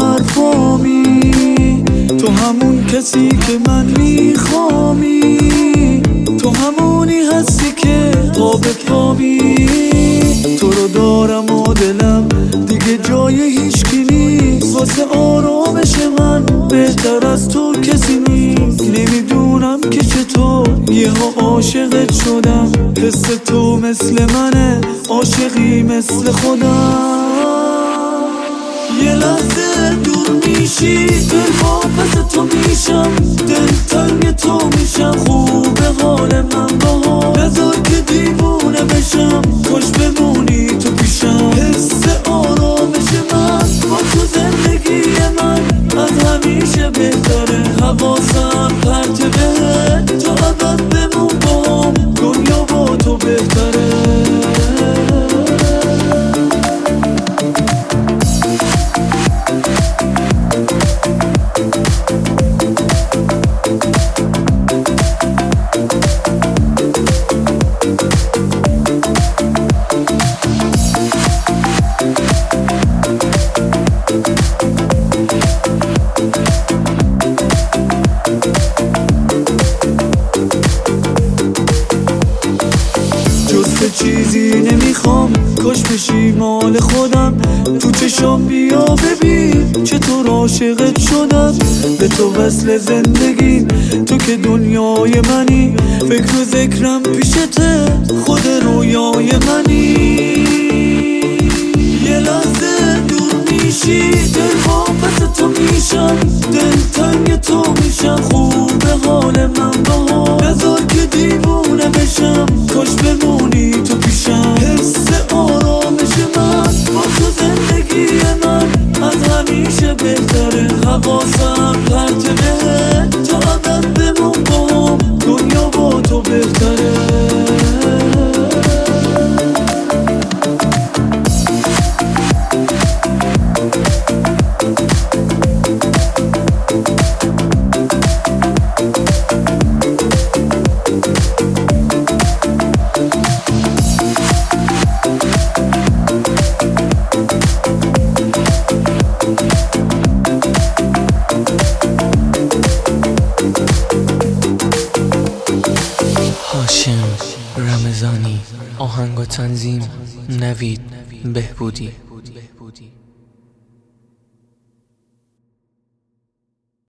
حرفامی، تو همون کسی که من میخوامی، تو همونی هستی که پا به پا بی. تو رو دارم و دلم دیگه جای هیچکی نیست، واسه آرامش من بهتر از تو کسی نیست. نمیدونم که چطور یهو عاشقت شدم، حس تو مثل منه، عاشقی مثل خودم. یه لحظه دور میشی دل واپس تو میشم، دل تنگ تو میشم، خوبه حال من باها، نذار که دیوونه بشم، خوش بمونی تو پیشم. حس آرامش من با تو زندگی من از همیشه بهتره، حواسم پرت بهت، تو ابد بمون باهم، دنیا با تو بهتره. چیزی نمیخوام، کاش بشی مال خودم، تو چشام بیا ببین چطور عاشقت شدم، به تو وصل زندگی، تو که دنیای منی، فکر و ذکرم پیشته، خود رویای منی. یه لحظه دور میشی دل واپس تو میشم، دل تنگ تو میشم، خوبه حال من باها، نذار که دیوونه بشم، کاش بمونی تو پیشم. حس آرامش من با تو زندگی من از همیشه بهتره، حواسم پرت بهت، تو ابد بمون باهم، دنیا با تو بهتره. هاشم رمضانی، آهنگ و تنظیم نوید بهبودی.